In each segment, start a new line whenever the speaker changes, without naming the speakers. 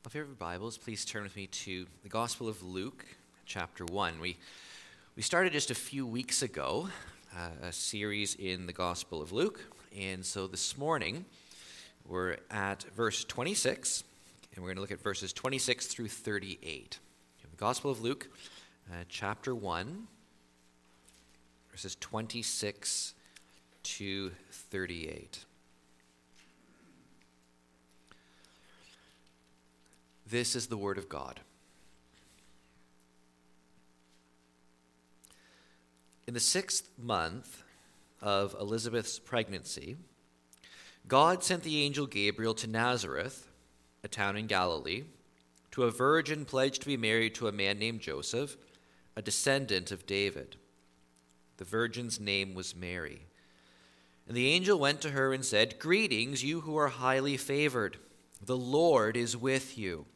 If you have your Bibles, please turn with me to the Gospel of Luke, chapter 1. We started just a few weeks ago a series in the Gospel of Luke, and so this morning we're at verse 26, and we're going to look at verses 26 through 38. The Gospel of Luke, chapter 1, verses 26 to 38. This is the word of God. In the 6th month of Elizabeth's pregnancy, God sent the angel Gabriel to Nazareth, a town in Galilee, to a virgin pledged to be married to a man named Joseph, a descendant of David. The virgin's name was Mary. And the angel went to her and said, "Greetings, you who are highly favored. The Lord is with you."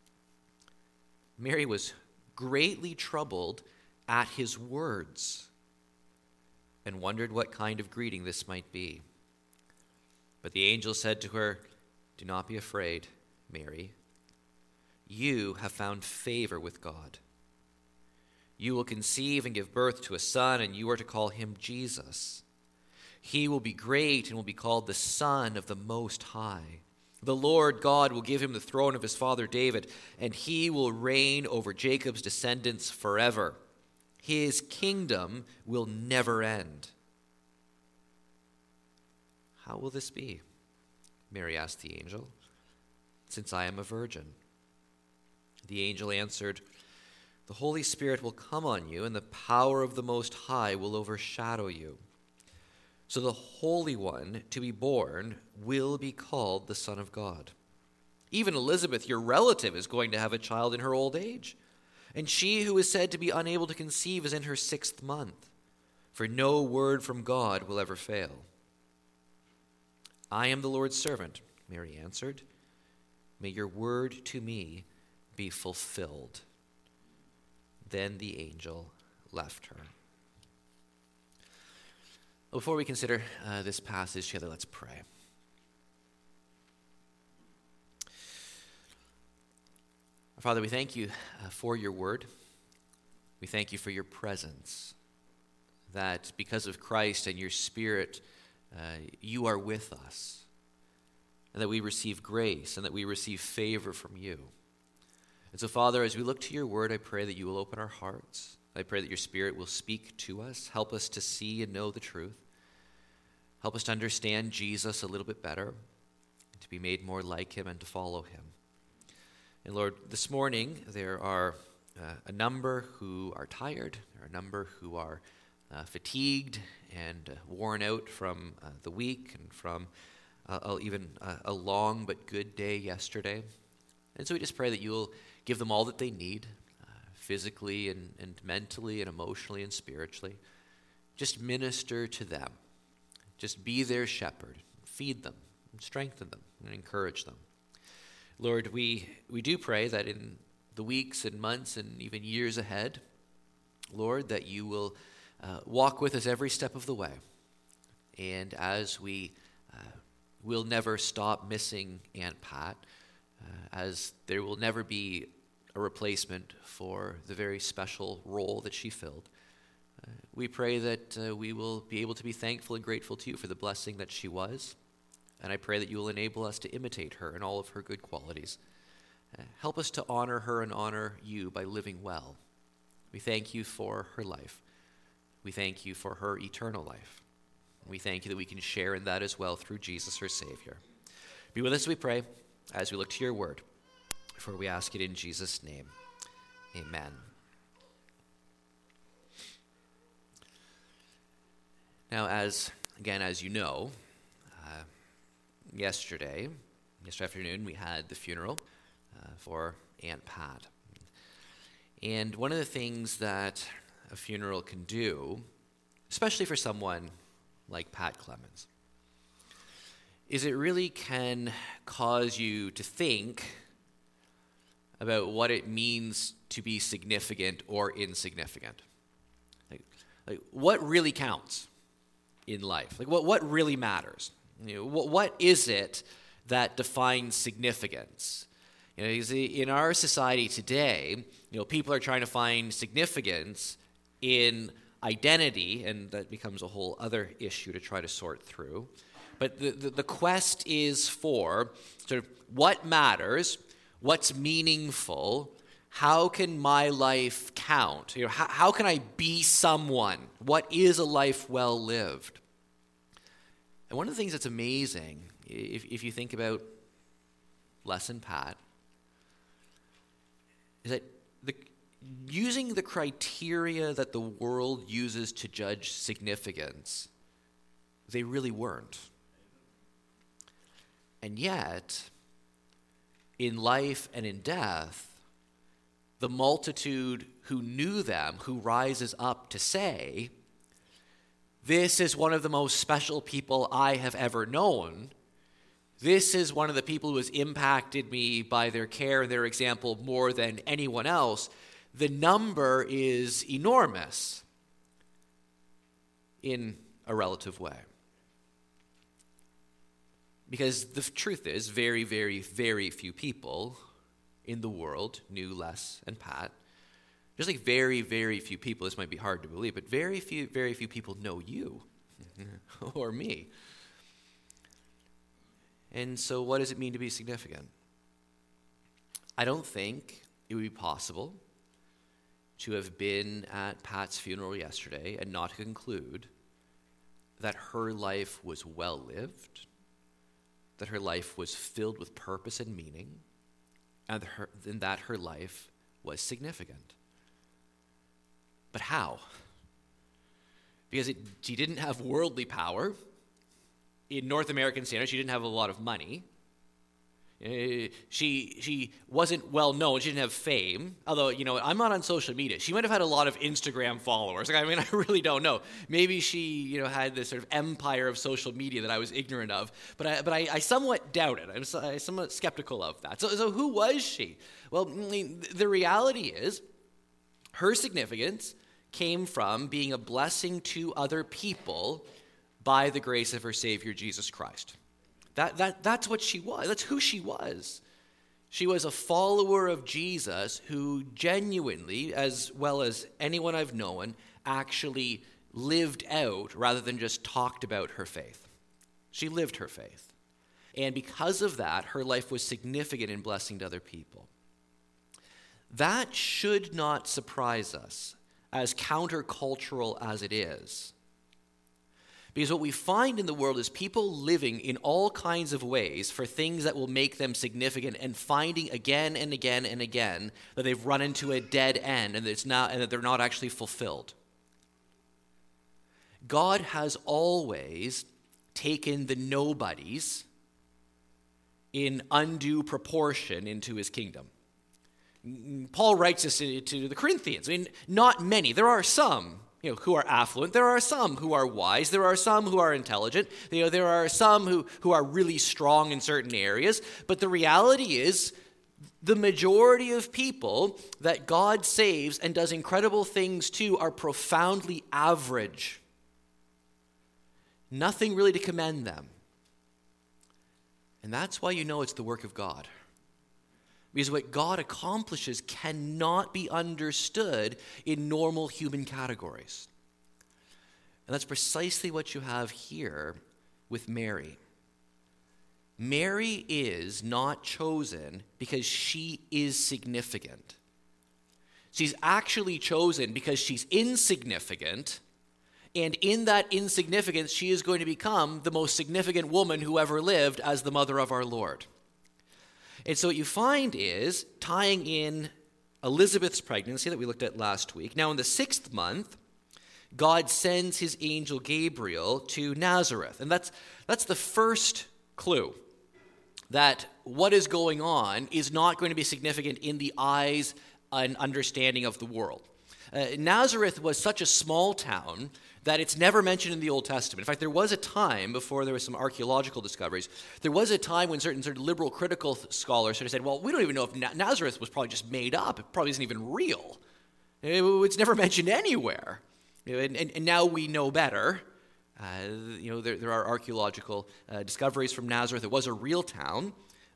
Mary was greatly troubled at his words and wondered what kind of greeting this might be. But the angel said to her, "Do not be afraid, Mary. You have found favor with God. You will conceive and give birth to a son, and you are to call him Jesus. He will be great and will be called the Son of the Most High. The Lord God will give him the throne of his father David, and he will reign over Jacob's descendants forever. His kingdom will never end." "How will this be?" Mary asked the angel, "since I am a virgin?" The angel answered, "The Holy Spirit will come on you, and the power of the Most High will overshadow you. So the Holy One to be born will be called the Son of God. Even Elizabeth, your relative, is going to have a child in her old age. And she who is said to be unable to conceive is in her 6th month, for no word from God will ever fail." "I am the Lord's servant," Mary answered. "May your word to me be fulfilled." Then the angel left her. Before we consider this passage together, let's pray. Father, we thank you for your word. We thank you for your presence, that because of Christ and your Spirit, you are with us, and that we receive grace and that we receive favor from you. And so, Father, as we look to your word, I pray that you will open our hearts. I pray that your Spirit will speak to us, help us to see and know the truth. Help us to understand Jesus a little bit better, to be made more like him and to follow him. And Lord, this morning there are a number who are tired, there are a number who are fatigued and worn out from the week and from even a long but good day yesterday. And so we just pray that you will give them all that they need, physically and mentally and emotionally and spiritually. Just minister to them. Just be their shepherd. Feed them, and strengthen them, and encourage them. Lord, we do pray that in the weeks and months and even years ahead, Lord, that you will walk with us every step of the way. And as we will never stop missing Aunt Pat, as there will never be a replacement for the very special role that she filled, we pray that we will be able to be thankful and grateful to you for the blessing that she was. And I pray that you will enable us to imitate her in all of her good qualities. Help us to honor her and honor you by living well. We thank you for her life. We thank you for her eternal life. We thank you that we can share in that as well through Jesus, her Savior. Be with us, we pray, as we look to your word. For we ask it in Jesus' name. Amen. Now, as you know, yesterday afternoon, we had the funeral for Aunt Pat. And one of the things that a funeral can do, especially for someone like Pat Clemens, is it really can cause you to think about what it means to be significant or insignificant. Like what really counts in life? Like what really matters? What is it that defines significance? You see, in our society today, people are trying to find significance in identity, and that becomes a whole other issue to try to sort through. But the quest is for sort of what matters, what's meaningful, how can my life count? How can I be someone? What is a life well lived? And one of the things that's amazing, if you think about Les and Pat, is that using the criteria that the world uses to judge significance, they really weren't. And yet, in life and in death, the multitude who knew them, who rises up to say, this is one of the most special people I have ever known. This is one of the people who has impacted me by their care and their example more than anyone else. The number is enormous in a relative way. Because the truth is, very, very, very few people in the world knew Les and Pat. Just like very, very few people, this might be hard to believe, but very few people know you or me. And so what does it mean to be significant? I don't think it would be possible to have been at Pat's funeral yesterday and not conclude that her life was well lived, that her life was filled with purpose and meaning, and that her life was significant. But how? Because she didn't have worldly power. In North American standards, she didn't have a lot of money. She wasn't well known. She didn't have fame. Although, I'm not on social media. She might have had a lot of Instagram followers. I really don't know. Maybe she, had this sort of empire of social media that I was ignorant of. But I somewhat doubt it. I'm somewhat skeptical of that. So who was she? Well, the reality is, her significance came from being a blessing to other people by the grace of her Savior, Jesus Christ. That's what she was. That's who she was. She was a follower of Jesus who genuinely, as well as anyone I've known, actually lived out rather than just talked about her faith. She lived her faith. And because of that, her life was significant in blessing to other people. That should not surprise us, as countercultural as it is. Because what we find in the world is people living in all kinds of ways for things that will make them significant and finding again and again and again that they've run into a dead end and that they're not actually fulfilled. God has always taken the nobodies in undue proportion into his kingdom. Paul writes this to the Corinthians. Not many. There are some who are affluent. There are some who are wise. There are some who are intelligent. There are some who are really strong in certain areas. But the reality is, the majority of people that God saves and does incredible things to are profoundly average. Nothing really to commend them. And that's why it's the work of God. Because what God accomplishes cannot be understood in normal human categories. And that's precisely what you have here with Mary. Mary is not chosen because she is significant. She's actually chosen because she's insignificant, and in that insignificance, she is going to become the most significant woman who ever lived as the mother of our Lord. And so what you find is, tying in Elizabeth's pregnancy that we looked at last week, now in the 6th month, God sends his angel Gabriel to Nazareth. And that's the first clue that what is going on is not going to be significant in the eyes and understanding of the world. Nazareth was such a small town that it's never mentioned in the Old Testament. In fact, there was a time, before there was some archaeological discoveries, there was a time when certain liberal critical scholars sort of said, well, we don't even know if Nazareth was probably just made up. It probably isn't even real. It's never mentioned anywhere. And now we know better. There are archaeological discoveries from Nazareth. It was a real town,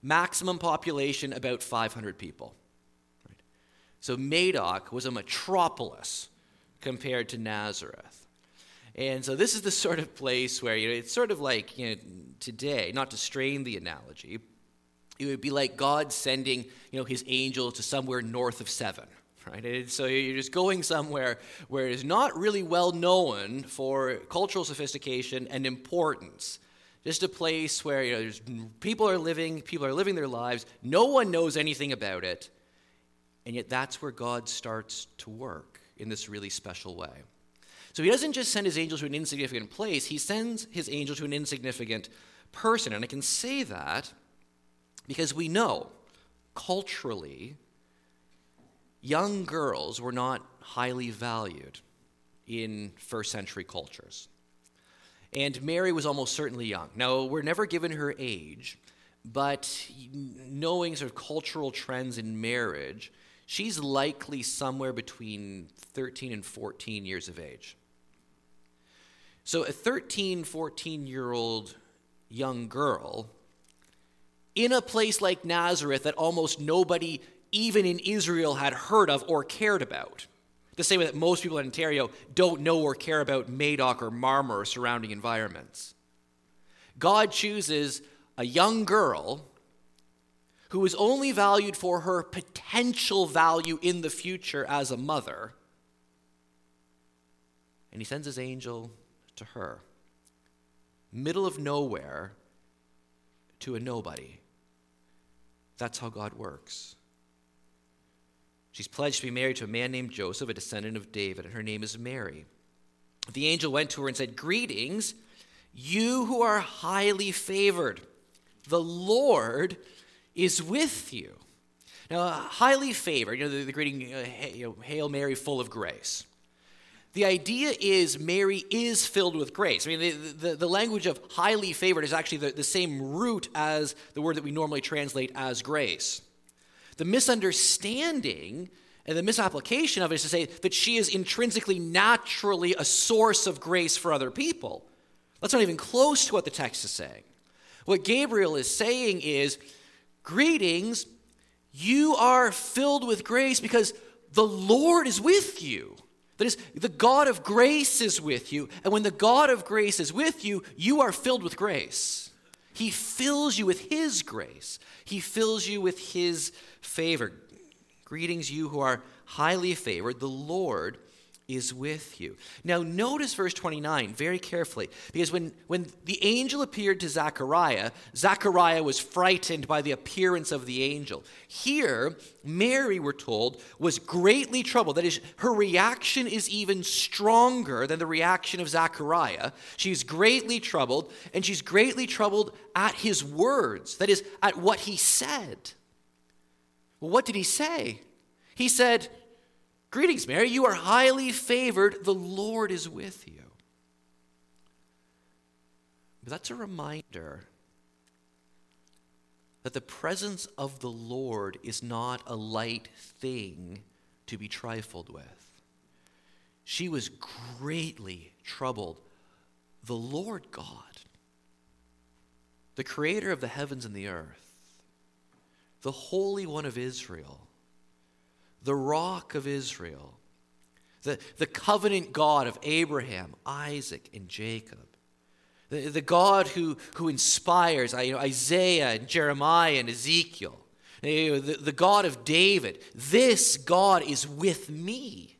maximum population about 500 people. Right? So Madoc was a metropolis compared to Nazareth. And so this is the sort of place where, it's sort of like, today, not to strain the analogy, it would be like God sending, his angel to somewhere north of 7, right? And so you're just going somewhere where it's not really well known for cultural sophistication and importance. Just a place where, there's people are living their lives, no one knows anything about it, and yet that's where God starts to work in this really special way. So he doesn't just send his angel to an insignificant place, he sends his angel to an insignificant person. And I can say that because we know, culturally, young girls were not highly valued in first century cultures. And Mary was almost certainly young. Now, we're never given her age, but knowing sort of cultural trends in marriage, she's likely somewhere between 13 and 14 years of age. So a 13, 14-year-old young girl in a place like Nazareth that almost nobody, even in Israel, had heard of or cared about. The same way that most people in Ontario don't know or care about Madoc or Marmor or surrounding environments. God chooses a young girl who is only valued for her potential value in the future as a mother, and he sends his angel to her. Middle of nowhere to a nobody. That's how God works. She's pledged to be married to a man named Joseph, a descendant of David, and her name is Mary. The angel went to her and said, "Greetings, you who are highly favored. The Lord is with you." Now, highly favored, the greeting, Hail Mary, full of grace. The idea is Mary is filled with grace. I mean, the language of highly favored is actually the same root as the word that we normally translate as grace. The misunderstanding and the misapplication of it is to say that she is intrinsically, naturally a source of grace for other people. That's not even close to what the text is saying. What Gabriel is saying is, greetings, you are filled with grace because the Lord is with you. That is, the God of grace is with you. And when the God of grace is with you, you are filled with grace. He fills you with his grace. He fills you with his favor. Greetings, you who are highly favored. The Lord is with you. Now, notice verse 29 very carefully, because when the angel appeared to Zechariah, Zechariah was frightened by the appearance of the angel. Here, Mary, we're told, was greatly troubled. That is, her reaction is even stronger than the reaction of Zechariah. She's greatly troubled, and she's greatly troubled at his words. That is, at what he said. Well, what did he say? He said, "Greetings, Mary, you are highly favored. The Lord is with you." But that's a reminder that the presence of the Lord is not a light thing to be trifled with. She was greatly troubled. The Lord God, the creator of the heavens and the earth, the Holy One of Israel, the Rock of Israel, the covenant God of Abraham, Isaac, and Jacob, the God who inspires Isaiah and Jeremiah and Ezekiel, the God of David. This God is with me.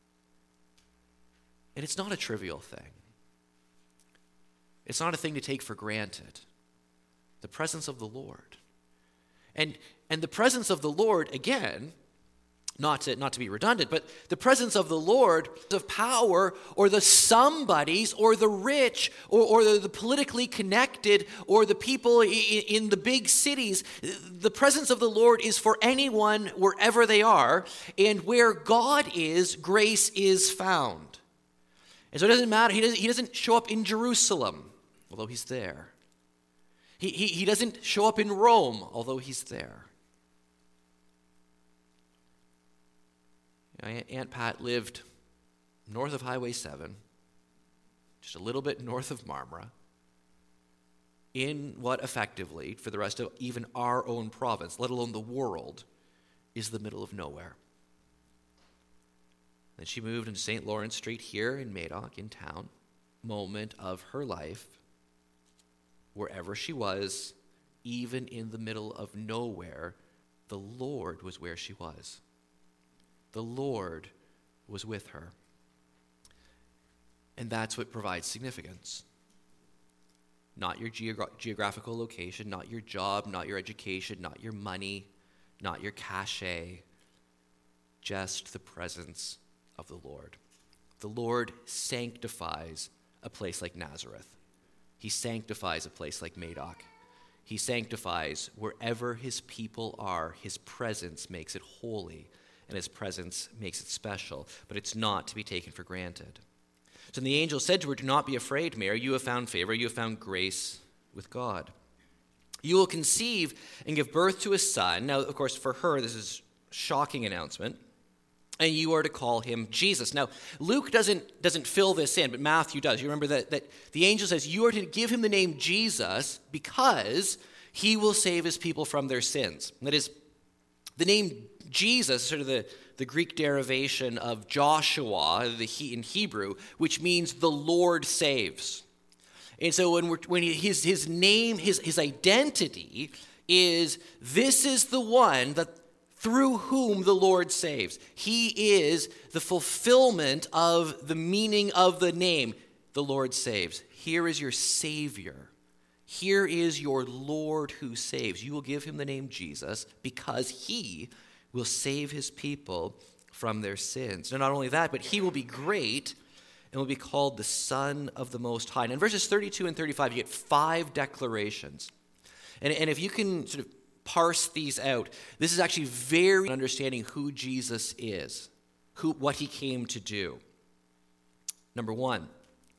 And it's not a trivial thing. It's not a thing to take for granted. The presence of the Lord. And the presence of the Lord, again, not to be redundant, but the presence of the Lord, of power, or the somebodies, or the rich, or the politically connected, or the people in the big cities. The presence of the Lord is for anyone wherever they are, and where God is, grace is found. And so it doesn't matter. He doesn't show up in Jerusalem, although he's there. He doesn't show up in Rome, although he's there. Aunt Pat lived north of Highway 7, just a little bit north of Marmora, in what effectively, for the rest of even our own province, let alone the world, is the middle of nowhere. Then she moved into St. Lawrence Street here in Madoc, in town, moment of her life, wherever she was, even in the middle of nowhere, the Lord was where she was. The Lord was with her. And that's what provides significance. Not your geographical location, not your job, not your education, not your money, not your cachet, just the presence of the Lord. The Lord sanctifies a place like Nazareth. He sanctifies a place like Madoc. He sanctifies wherever his people are. His presence makes it holy, and his presence makes it special, but it's not to be taken for granted. So the angel said to her, "Do not be afraid, Mary. You have found favor. You have found grace with God. You will conceive and give birth to a son." Now, of course, for her, this is a shocking announcement. "And you are to call him Jesus." Now, Luke doesn't fill this in, but Matthew does. You remember that the angel says, you are to give him the name Jesus because he will save his people from their sins. And that is, the name Jesus, sort of the Greek derivation of Joshua in Hebrew, which means the Lord saves. And so when his name, his identity is, this is the one that through whom the Lord saves. He is the fulfillment of the meaning of the name, the Lord saves. Here is your Savior. Here is your Lord who saves. You will give him the name Jesus because he will save his people from their sins. And not only that, but he will be great and will be called the Son of the Most High. And in verses 32 and 35, you get 5 declarations. And if you can sort of parse these out, this is actually very understanding who Jesus is, what he came to do. Number 1,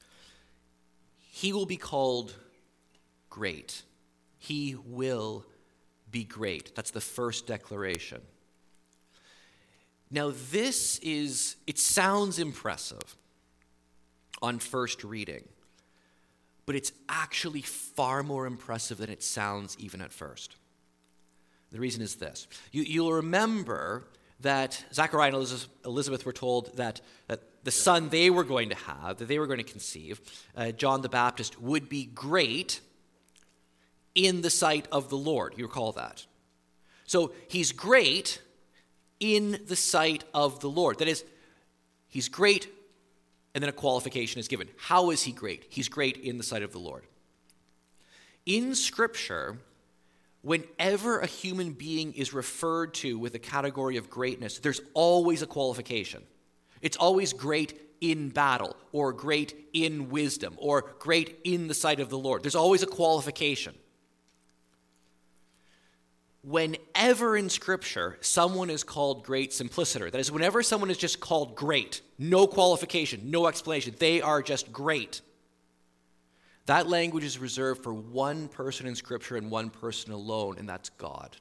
he will be called great. He will be great. That's the first declaration. Now it sounds impressive on first reading, but it's actually far more impressive than it sounds even at first. The reason is this. You'll remember that Zechariah and Elizabeth were told that the son they were going to have, that they were going to conceive, John the Baptist, would be great in the sight of the Lord. You recall that. So he's great in the sight of the Lord. That is, he's great, and then a qualification is given. How is he great? He's great in the sight of the Lord. In Scripture, whenever a human being is referred to with a category of greatness, there's always a qualification. It's always great in battle, or great in wisdom, or great in the sight of the Lord. There's always a qualification. Whenever in Scripture someone is called great simpliciter, that is, whenever someone is just called great, no qualification, no explanation, they are just great, that language is reserved for one person in Scripture and one person alone, and that's God.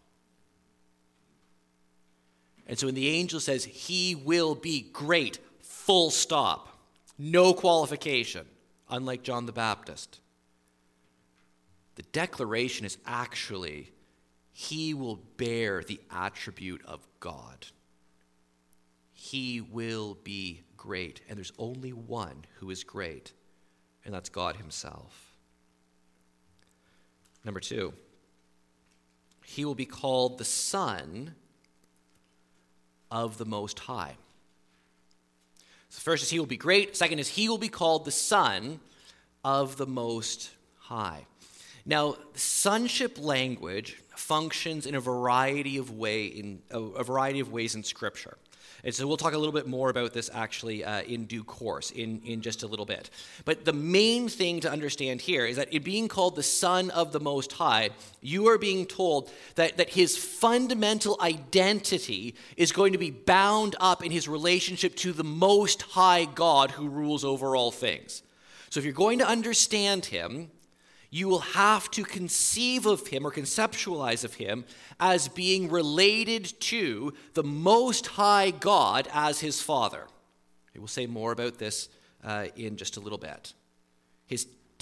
And so when the angel says, he will be great, full stop, no qualification, unlike John the Baptist, the declaration is actually, he will bear the attribute of God. He will be great. And there's only one who is great, and that's God himself. Number 2, he will be called the Son of the Most High. So first is he will be great. Second is he will be called the Son of the Most High. Now, sonship language functions in a variety of ways in Scripture. And so we'll talk a little bit more about this actually in due course, in just a little bit. But the main thing to understand here is that in being called the Son of the Most High, you are being told that his fundamental identity is going to be bound up in his relationship to the Most High God who rules over all things. So if you're going to understand him, you will have to conceive of him or conceptualize of him as being related to the Most High God as his Father. We'll say more about this in just a little bit. His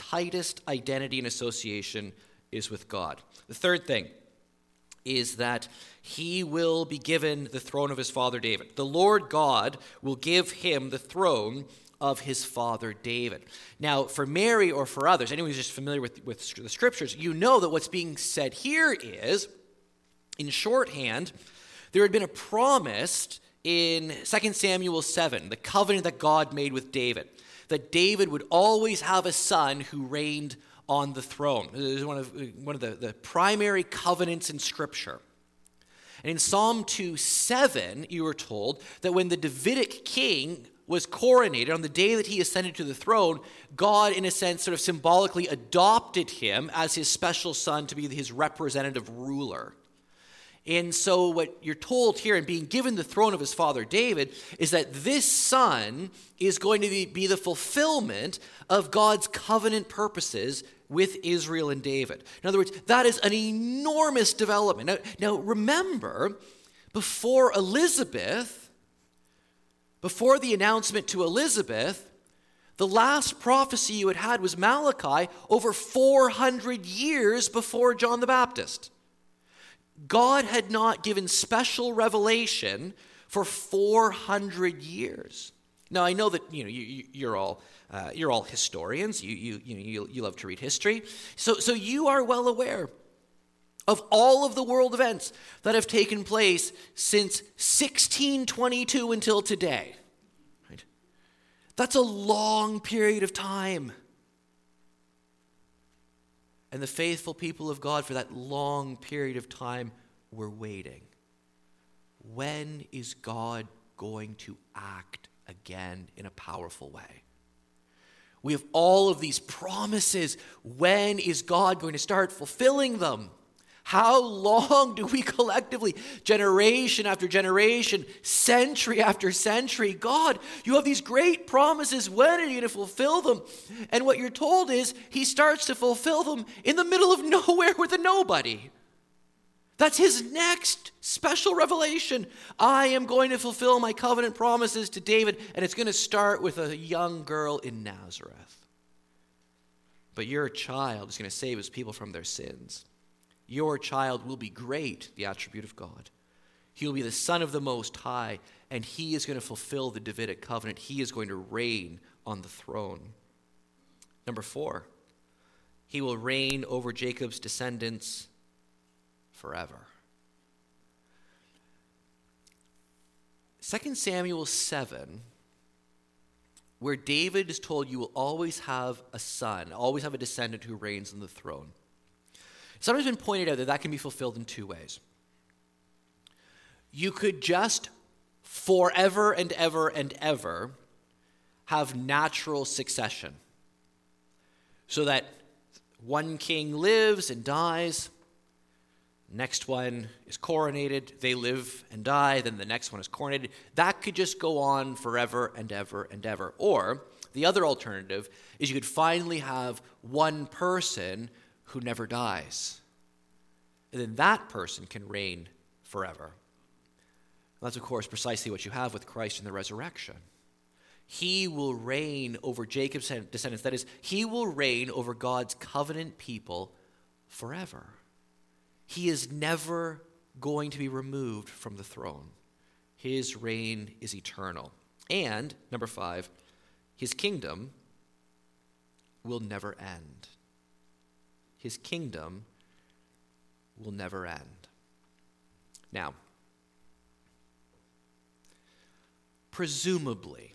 tightest identity and association is with God. The third thing is that he will be given the throne of his father David. The Lord God will give him the throne of his father David. Now, for Mary or for others, anyone who's just familiar with the scriptures, you know that what's being said here is, in shorthand, there had been a promise in 2 Samuel 7, the covenant that God made with David, that David would always have a son who reigned on the throne. It is one of the primary covenants in Scripture. And in Psalm 2:7, you were told that when the Davidic king was coronated, on the day that he ascended to the throne, God, in a sense, sort of symbolically adopted him as his special son to be his representative ruler. And so what you're told here, and being given the throne of his father David, is that this son is going to be the fulfillment of God's covenant purposes with Israel and David. In other words, that is an enormous development. Now remember, before the announcement to Elizabeth, the last prophecy you had was Malachi over 400 years before John the Baptist. God had not given special revelation for 400 years. Now, I know that you're all historians. You love to read history, so you are well aware of all of the world events that have taken place since 1622 until today. Right? That's a long period of time. And the faithful people of God for that long period of time were waiting. When is God going to act again in a powerful way? We have all of these promises. When is God going to start fulfilling them? How long do we collectively, generation after generation, century after century, God, you have these great promises. When are you going to fulfill them? And what you're told is he starts to fulfill them in the middle of nowhere with a nobody. That's his next special revelation. I am going to fulfill my covenant promises to David, and it's going to start with a young girl in Nazareth. But your child is going to save his people from their sins. Your child will be great, the attribute of God. He will be the Son of the Most High, and he is going to fulfill the Davidic covenant. He is going to reign on the throne. Number 4, he will reign over Jacob's descendants forever. 2 Samuel 7, where David is told you will always have a son, always have a descendant who reigns on the throne. It's sometimes been pointed out that can be fulfilled in two ways. You could just forever and ever and ever have natural succession, so that one king lives and dies, next one is coronated, they live and die, then the next one is coronated. That could just go on forever and ever and ever. Or the other alternative is you could finally have one person who never dies. And then that person can reign forever. That's, of course, precisely what you have with Christ in the resurrection. He will reign over Jacob's descendants. That is, he will reign over God's covenant people forever. He is never going to be removed from the throne. His reign is eternal. And, number 5, his kingdom will never end. His kingdom will never end. Now, presumably,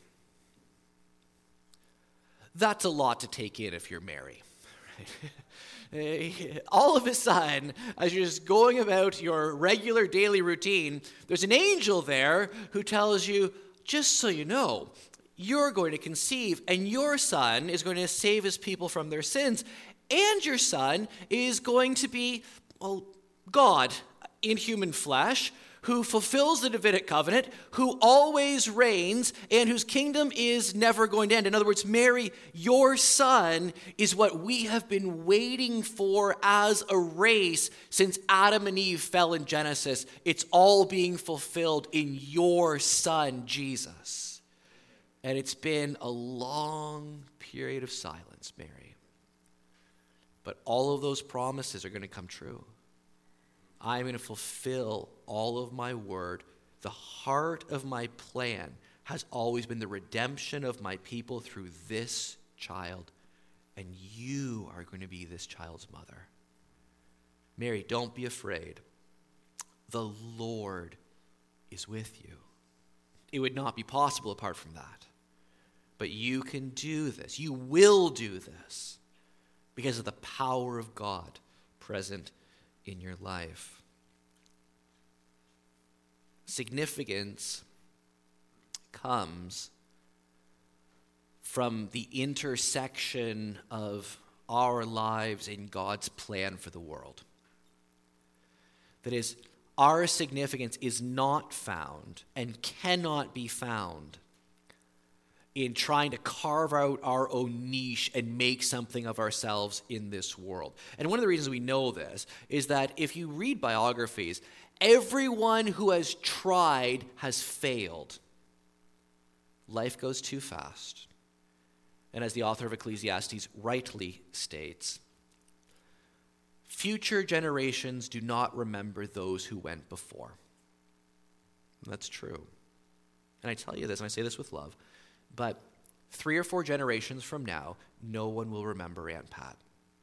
that's a lot to take in if you're Mary. Right? All of a sudden, as you're just going about your regular daily routine, there's an angel there who tells you, just so you know, you're going to conceive, and your son is going to save his people from their sins. And your son is going to be, God in human flesh, who fulfills the Davidic covenant, who always reigns, and whose kingdom is never going to end. In other words, Mary, your son is what we have been waiting for as a race since Adam and Eve fell in Genesis. It's all being fulfilled in your son, Jesus. And it's been a long period of silence, Mary. But all of those promises are going to come true. I'm going to fulfill all of my word. The heart of my plan has always been the redemption of my people through this child. And you are going to be this child's mother. Mary, don't be afraid. The Lord is with you. It would not be possible apart from that. But you can do this. You will do this because of the power of God present in your life. Significance comes from the intersection of our lives in God's plan for the world. That is, our significance is not found and cannot be found in trying to carve out our own niche and make something of ourselves in this world. And one of the reasons we know this is that if you read biographies, everyone who has tried has failed. Life goes too fast. And as the author of Ecclesiastes rightly states, future generations do not remember those who went before. And that's true. And I tell you this, and I say this with love, but 3 or 4 generations from now, no one will remember Aunt Pat.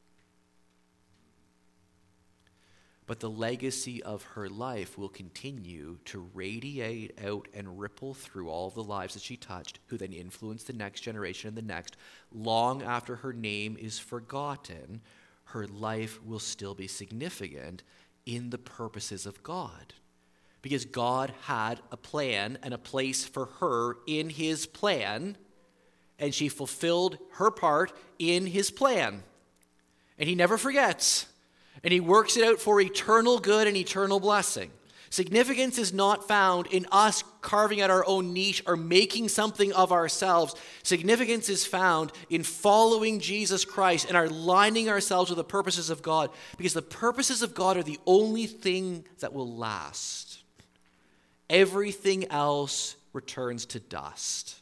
But the legacy of her life will continue to radiate out and ripple through all the lives that she touched, who then influence the next generation and the next. Long after her name is forgotten, her life will still be significant in the purposes of God. Because God had a plan and a place for her in his plan, and she fulfilled her part in his plan. And he never forgets. And he works it out for eternal good and eternal blessing. Significance is not found in us carving out our own niche or making something of ourselves. Significance is found in following Jesus Christ and aligning ourselves with the purposes of God, because the purposes of God are the only thing that will last. Everything else returns to dust.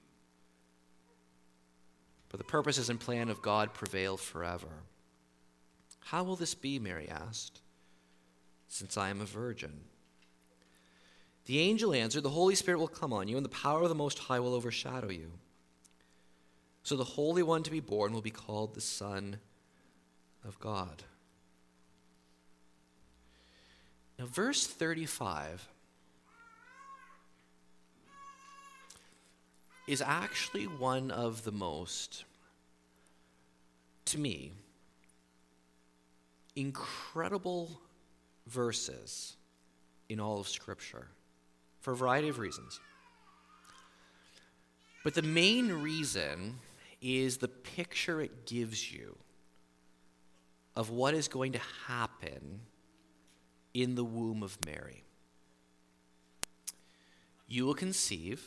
But the purposes and plan of God prevail forever. How will this be, Mary asked, since I am a virgin? The angel answered, the Holy Spirit will come on you, and the power of the Most High will overshadow you. So the Holy One to be born will be called the Son of God. Now, verse 35 is actually one of the most, to me, incredible verses in all of Scripture for a variety of reasons. But the main reason is the picture it gives you of what is going to happen in the womb of Mary. You will conceive,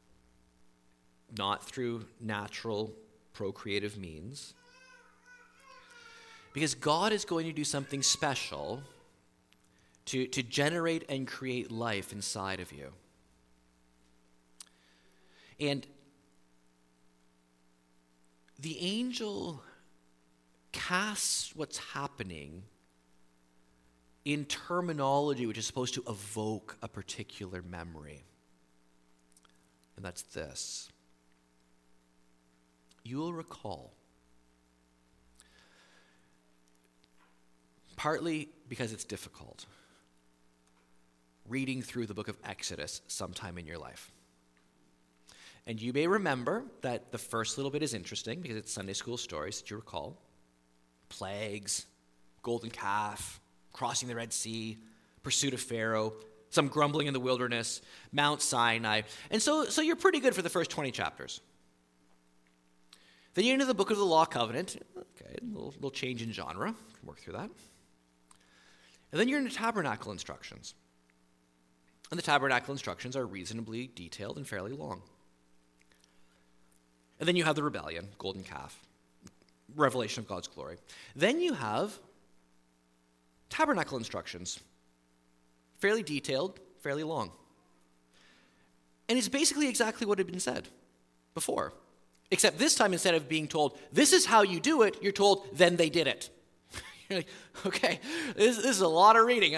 not through natural procreative means, because God is going to do something special to generate and create life inside of you. And the angel casts what's happening in terminology which is supposed to evoke a particular memory. And that's this. You will recall, partly because it's difficult, reading through the book of Exodus sometime in your life. And you may remember that the first little bit is interesting because it's Sunday school stories that you recall. Plagues, golden calf, crossing the Red Sea, pursuit of Pharaoh, some grumbling in the wilderness, Mount Sinai. And so you're pretty good for the first 20 chapters. Then you're into the book of the Law Covenant. Okay, a little change in genre. Can work through that. And then you're into tabernacle instructions. And the tabernacle instructions are reasonably detailed and fairly long. And then you have the rebellion, golden calf, revelation of God's glory. Then you have tabernacle instructions, fairly detailed, fairly long. And it's basically exactly what had been said before. Except this time, instead of being told, this is how you do it, you're told, then they did it. You're like, okay, this is a lot of reading.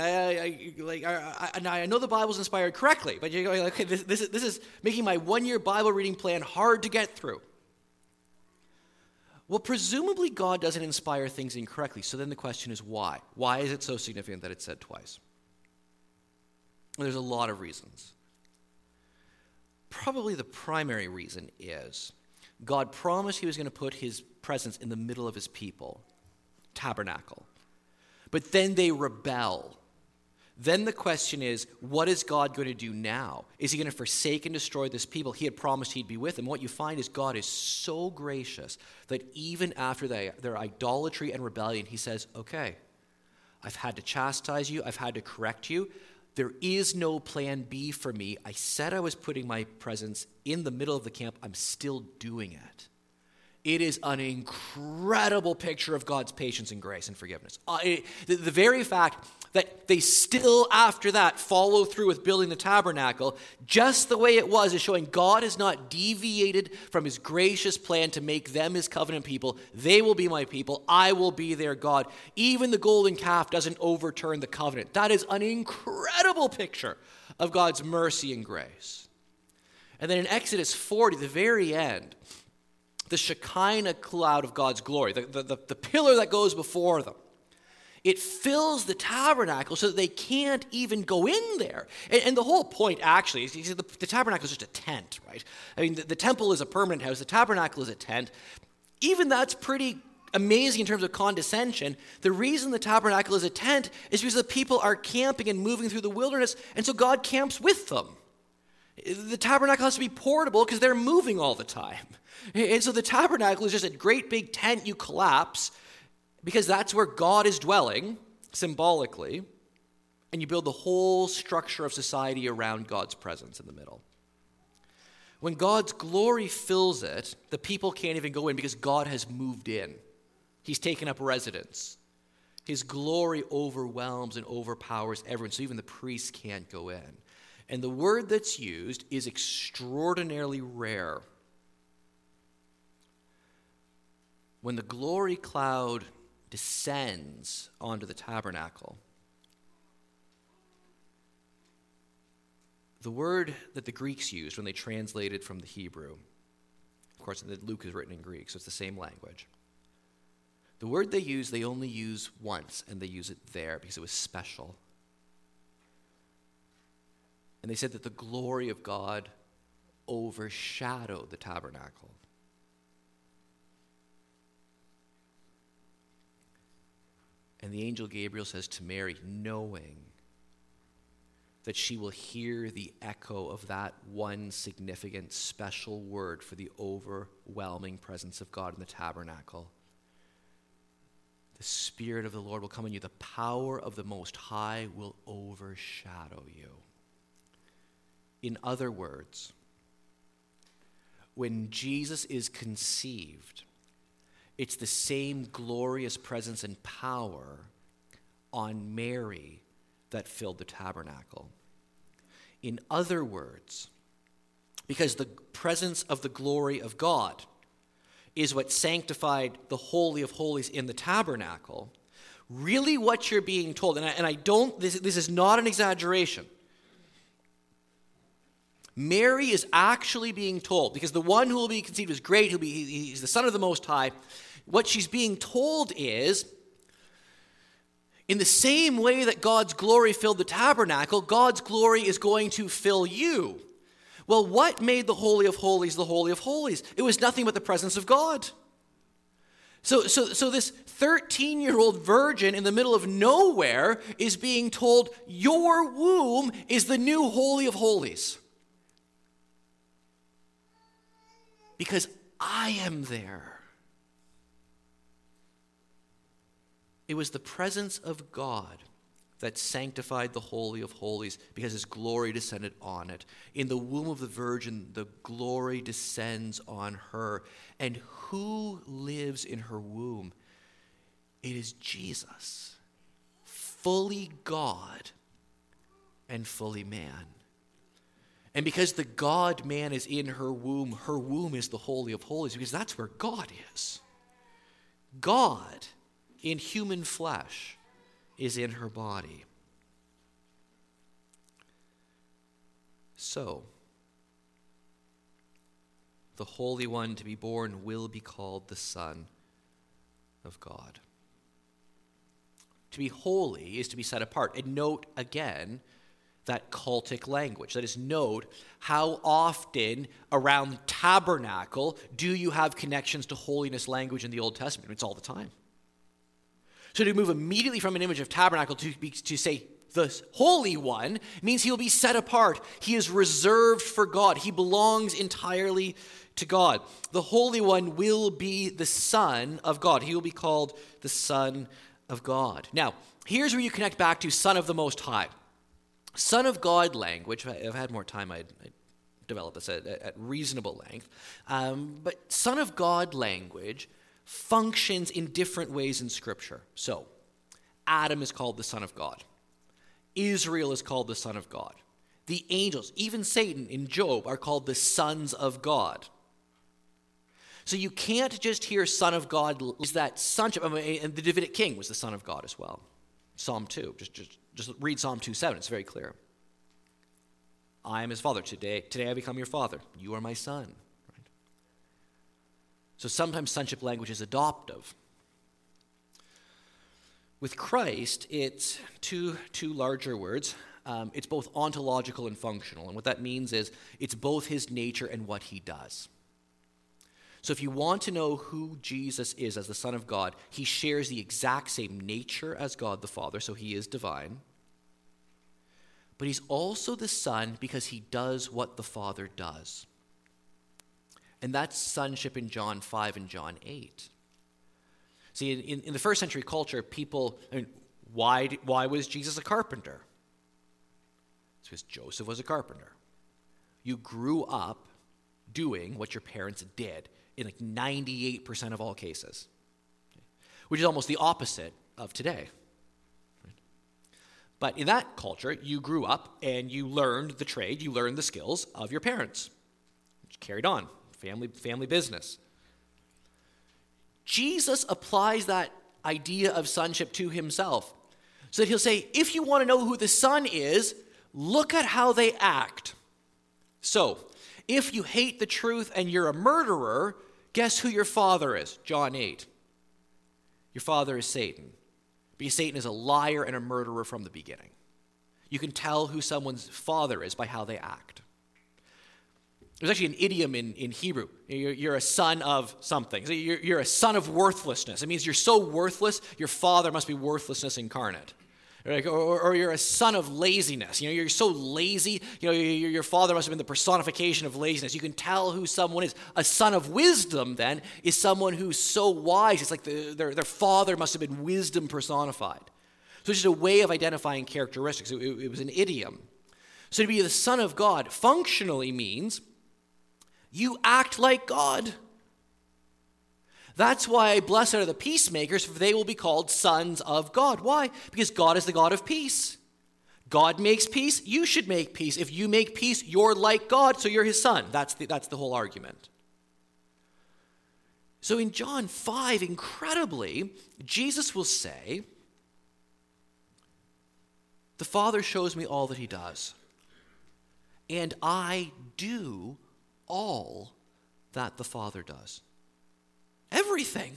I know the Bible's inspired correctly, but you're going, okay, this is making my one-year Bible reading plan hard to get through. Well, presumably God doesn't inspire things incorrectly, so then the question is why? Why is it so significant that it's said twice? Well, there's a lot of reasons. Probably the primary reason is God promised he was going to put his presence in the middle of his people, tabernacle. But then they rebel. Then the question is, what is God going to do now? Is he going to forsake and destroy this people? He had promised he'd be with them. What you find is God is so gracious that even after their idolatry and rebellion, he says, okay, I've had to chastise you. I've had to correct you. There is no plan B for me. I said I was putting my presence in the middle of the camp. I'm still doing it. It is an incredible picture of God's patience and grace and forgiveness. The very fact that they still, after that, follow through with building the tabernacle, just the way it was, is showing God has not deviated from his gracious plan to make them his covenant people. They will be my people. I will be their God. Even the golden calf doesn't overturn the covenant. That is an incredible picture of God's mercy and grace. And then in Exodus 40, the very end, the Shekinah cloud of God's glory, the pillar that goes before them, it fills the tabernacle so that they can't even go in there. And the whole point, actually, is the tabernacle is just a tent, right? I mean, the temple is a permanent house. The tabernacle is a tent. Even that's pretty amazing in terms of condescension. The reason the tabernacle is a tent is because the people are camping and moving through the wilderness, and so God camps with them. The tabernacle has to be portable because they're moving all the time. And so the tabernacle is just a great big tent you collapse because that's where God is dwelling, symbolically, and you build the whole structure of society around God's presence in the middle. When God's glory fills it, the people can't even go in because God has moved in. He's taken up residence. His glory overwhelms and overpowers everyone, so even the priests can't go in. And the word that's used is extraordinarily rare. When the glory cloud descends onto the tabernacle, the word that the Greeks used when they translated from the Hebrew, of course, Luke is written in Greek, so it's the same language. The word they only use once, and they use it there because it was special. And they said that the glory of God overshadowed the tabernacle. And the angel Gabriel says to Mary, knowing that she will hear the echo of that one significant special word for the overwhelming presence of God in the tabernacle, the Spirit of the Lord will come on you. The power of the Most High will overshadow you. In other words, when Jesus is conceived, it's the same glorious presence and power on Mary that filled the tabernacle. In other words, because the presence of the glory of God is what sanctified the Holy of Holies in the tabernacle, really what you're being told, this is not an exaggeration. Mary is actually being told, because the one who will be conceived is great, he's the Son of the Most High. What she's being told is, in the same way that God's glory filled the tabernacle, God's glory is going to fill you. Well, what made the Holy of Holies the Holy of Holies? It was nothing but the presence of God. So this 13-year-old virgin in the middle of nowhere is being told, your womb is the new Holy of Holies. Because I am there. It was the presence of God that sanctified the Holy of Holies because his glory descended on it. In the womb of the Virgin, the glory descends on her. And who lives in her womb? It is Jesus, fully God and fully man. And because the God-man is in her womb is the Holy of Holies, because that's where God is. God in human flesh is in her body. So, the Holy One to be born will be called the Son of God. To be holy is to be set apart. And note again that cultic language. That is, note how often around the tabernacle do you have connections to holiness language in the Old Testament? It's all the time. So to move immediately from an image of tabernacle to say the Holy One means he will be set apart. He is reserved for God. He belongs entirely to God. The Holy One will be the Son of God. He will be called the Son of God. Now, here's where you connect back to Son of the Most High. Son of God language, if I had more time, I'd develop this at reasonable length. But Son of God language functions in different ways in Scripture. So, Adam is called the Son of God. Israel is called the Son of God. The angels, even Satan in Job, are called the sons of God. So you can't just hear Son of God, is that sonship, and the Davidic king was the Son of God as well. Psalm 2, just read Psalm 2:7, it's very clear. I am his father. Today I become your father. You are my son. Right? So sometimes sonship language is adoptive. With Christ, it's two larger words. It's both ontological and functional. And what that means is it's both his nature and what he does. So if you want to know who Jesus is as the Son of God, he shares the exact same nature as God the Father, so he is divine. But he's also the Son because he does what the Father does. And that's sonship in John 5 and John 8. See, in the first century culture, why was Jesus a carpenter? It's because Joseph was a carpenter. You grew up doing what your parents did in like 98% of all cases, which is almost the opposite of today. But in that culture, you grew up and you learned the trade, you learned the skills of your parents, which carried on, family business. Jesus applies that idea of sonship to himself. So that he'll say, if you want to know who the Son is, look at how they act. So, if you hate the truth and you're a murderer, guess who your father is? John 8. Your father is Satan. Because Satan is a liar and a murderer from the beginning. You can tell who someone's father is by how they act. There's actually an idiom in Hebrew. You're a son of something. So you're a son of worthlessness. It means you're so worthless, your father must be worthlessness incarnate. Or you're a son of laziness. You're so lazy. Your father must have been the personification of laziness. You can tell who someone is. A son of wisdom, then, is someone who's so wise. It's like their father must have been wisdom personified. So it's just a way of identifying characteristics. It was an idiom. So to be the Son of God functionally means you act like God. That's why blessed are the peacemakers, for they will be called sons of God. Why? Because God is the God of peace. God makes peace, you should make peace. If you make peace, you're like God, so you're his son. That's the whole argument. So in John 5, incredibly, Jesus will say, the Father shows me all that he does, and I do all that the Father does. Everything.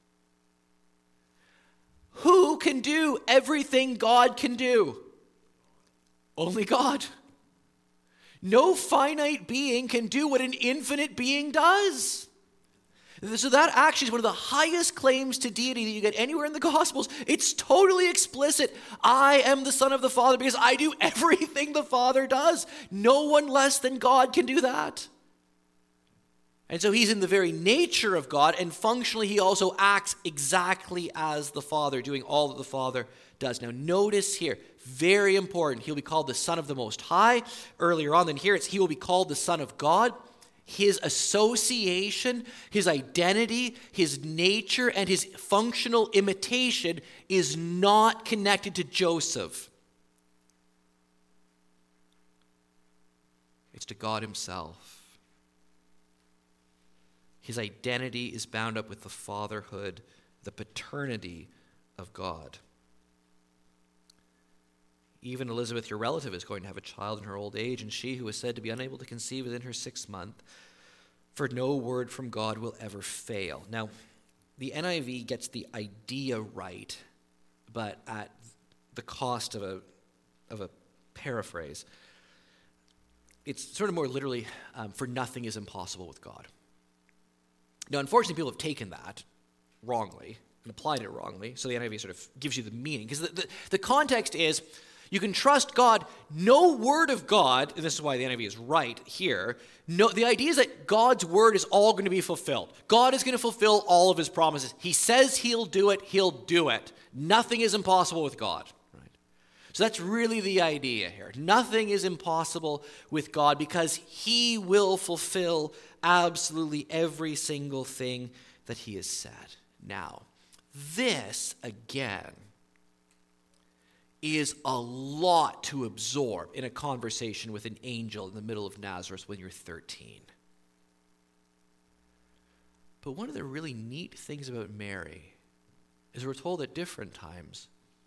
Who can do everything God can do? Only God. No finite being can do what an infinite being does. So that actually is one of the highest claims to deity that you get anywhere in the Gospels. It's totally explicit. I am the Son of the Father because I do everything the Father does. No one less than God can do that. And so he's in the very nature of God, and functionally he also acts exactly as the Father, doing all that the Father does. Now notice here, very important, he'll be called the Son of the Most High. Earlier on, then here he will be called the Son of God. His association, his identity, his nature, and his functional imitation is not connected to Joseph. It's to God himself. His identity is bound up with the fatherhood, the paternity of God. Even Elizabeth, your relative, is going to have a child in her old age, and she who is said to be unable to conceive within her 6th month, for no word from God will ever fail. Now, the NIV gets the idea right, but at the cost of a paraphrase. It's sort of more literally, for nothing is impossible with God. Now, unfortunately, people have taken that wrongly and applied it wrongly, so the NIV sort of gives you the meaning. Because the context is, you can trust God. No word of God, and this is why the NIV is right here, the idea is that God's word is all going to be fulfilled. God is going to fulfill all of his promises. He says he'll do it, he'll do it. Nothing is impossible with God. Right? So that's really the idea here. Nothing is impossible with God because he will fulfill absolutely every single thing that he has said. Now, this, again, is a lot to absorb in a conversation with an angel in the middle of Nazareth when you're 13. But one of the really neat things about Mary is we're told at different times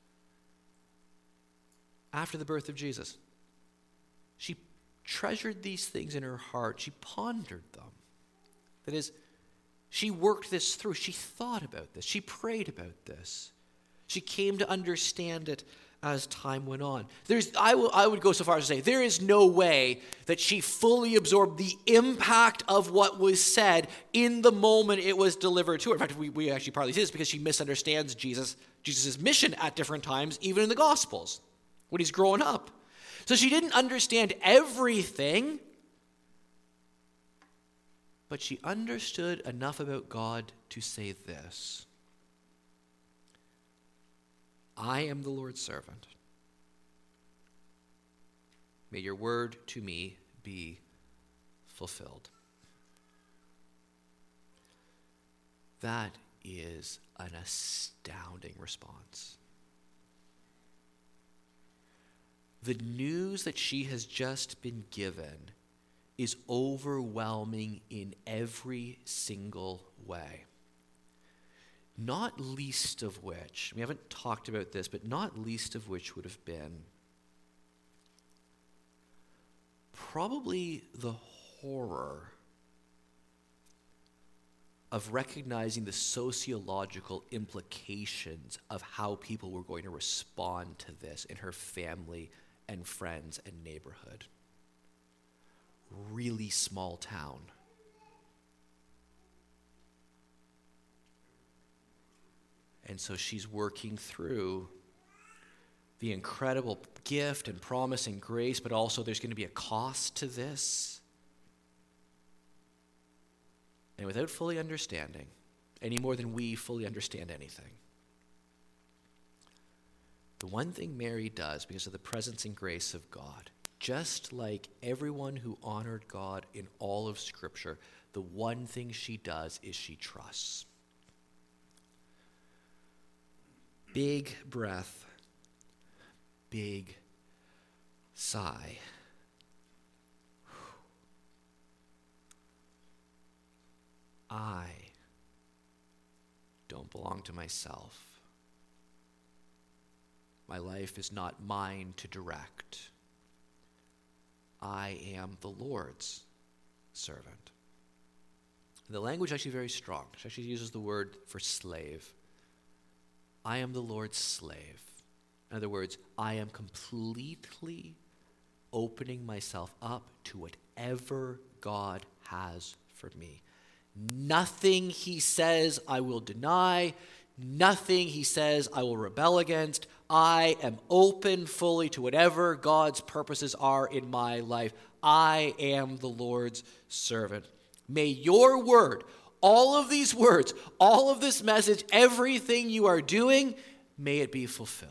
after the birth of Jesus, she treasured these things in her heart. She pondered them. That is, she worked this through. She thought about this. She prayed about this. She came to understand it as time went on. I would go so far as to say there is no way that she fully absorbed the impact of what was said in the moment it was delivered to her. In fact, we actually partly see this because she misunderstands Jesus' mission at different times, even in the Gospels, when he's growing up. So she didn't understand everything, but she understood enough about God to say this: I am the Lord's servant. May your word to me be fulfilled. That is an astounding response. The news that she has just been given is overwhelming in every single way. Not least of which, we haven't talked about this, but not least of which would have been probably the horror of recognizing the sociological implications of how people were going to respond to this in her family and friends and neighborhood. Really small town. And so she's working through the incredible gift and promise and grace, but also there's going to be a cost to this. And without fully understanding, any more than we fully understand anything, the one thing Mary does, because of the presence and grace of God, just like everyone who honored God in all of Scripture, the one thing she does is she trusts. Big breath, big sigh. I don't belong to myself. My life is not mine to direct. I am the Lord's servant. The language is actually very strong. She actually uses the word for slave. I am the Lord's slave. In other words, I am completely opening myself up to whatever God has for me. Nothing he says I will deny. Nothing he says I will rebel against. I am open fully to whatever God's purposes are in my life. I am the Lord's servant. May your word, all of these words, all of this message, everything you are doing, may it be fulfilled.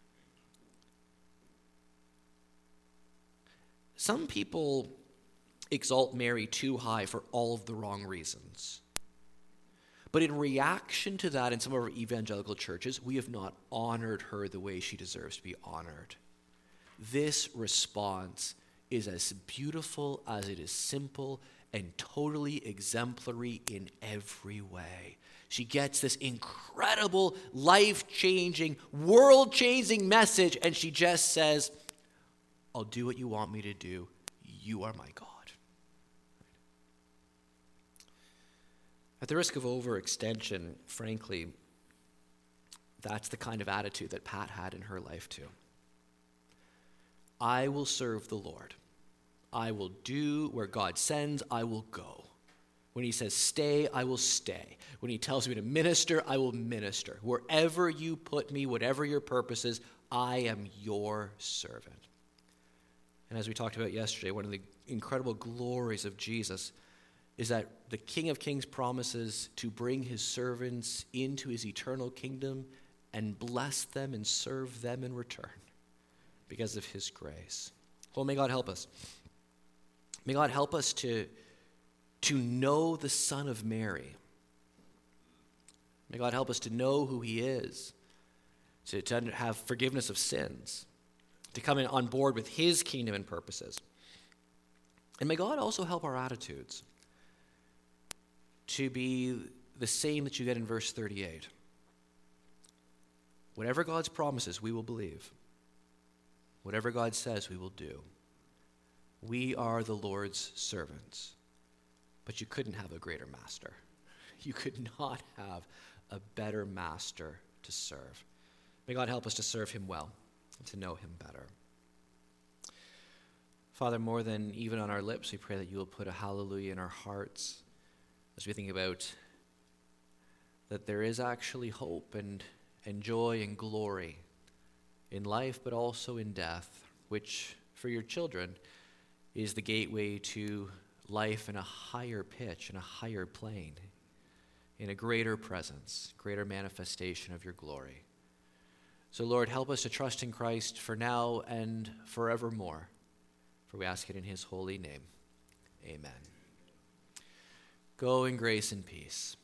Some people exalt Mary too high for all of the wrong reasons. But in reaction to that, in some of our evangelical churches, we have not honored her the way she deserves to be honored. This response is as beautiful as it is simple and totally exemplary in every way. She gets this incredible, life-changing, world-changing message, and she just says, I'll do what you want me to do. You are my God. At the risk of overextension, frankly, that's the kind of attitude that Pat had in her life too. I will serve the Lord. I will do where God sends, I will go. When he says stay, I will stay. When he tells me to minister, I will minister. Wherever you put me, whatever your purpose is, I am your servant. And as we talked about yesterday, one of the incredible glories of Jesus is that the King of Kings promises to bring his servants into his eternal kingdom and bless them and serve them in return because of his grace. Well, may God help us. May God help us to know the Son of Mary. May God help us to know who he is, to have forgiveness of sins, to come in on board with his kingdom and purposes. And may God also help our attitudes to be the same that you get in verse 38. Whatever God's promises, we will believe. Whatever God says, we will do. We are the Lord's servants. But you couldn't have a greater master. You could not have a better master to serve. May God help us to serve him well and to know him better. Father, more than even on our lips, we pray that you will put a hallelujah in our hearts as we think about that there is actually hope and joy and glory in life, but also in death, which for your children is the gateway to life in a higher pitch, in a higher plane, in a greater presence, greater manifestation of your glory. So, Lord, help us to trust in Christ for now and forevermore. For we ask it in his holy name. Amen. Go in grace and peace.